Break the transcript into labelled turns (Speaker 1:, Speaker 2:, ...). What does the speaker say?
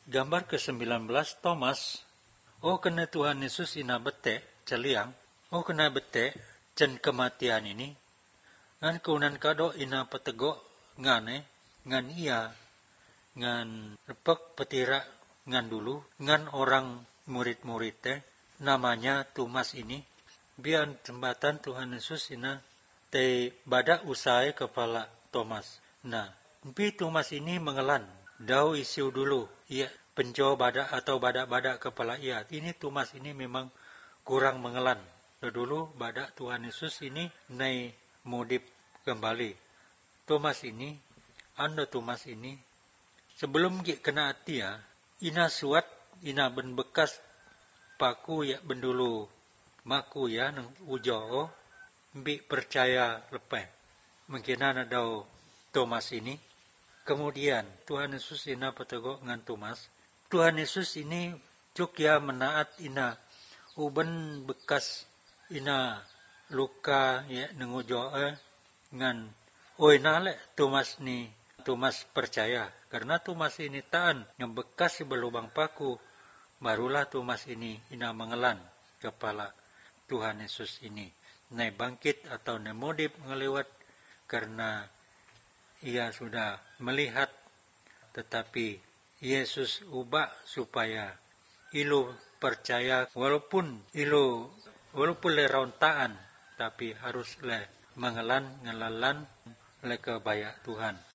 Speaker 1: Gambar ke-19 Thomas. Oh kena Tuhan Yesus ina bete celiang. Oh kena bete cen kematian ini. Ngan kunan kado ina petego ngane ngan ia ngan repek petira ngan dulu ngan orang murid-murid namanya Thomas ini. Biar jembatan Tuhan Yesus ina te bada usai kepala Thomas. Nah, bi Thomas ini mengelan. Dau isiu dulu. Ia penjo bada atau bada-bada kepala ia. Ini Thomas ini memang kurang mengelan. Dulu bada Tuhan Yesus ini nai modip kembali. Thomas ini, Thomas ini, sebelum kena hati ya, ina suat, ina ben bekas paku ya bendulu maku ya nang ujo bi percaya lepeh. Mungkin ada Thomas ini. Kemudian Tuhan Yesus ina petego ngan Thomas. Tuhan Yesus ini cuk ya menaat ina uben bekas ina luka ya nang ujo ngan nale Thomas ni Thomas percaya karena Thomas ini taan yang bekas di belubang paku barulah Thomas ini ina mengelan kepala Tuhan Yesus ini naik bangkit atau naik modip ngelewat karena ia sudah melihat tetapi Yesus ubah supaya ilu percaya walaupun lerontaan tapi harus le mengelan ngelalan le kebaya Tuhan.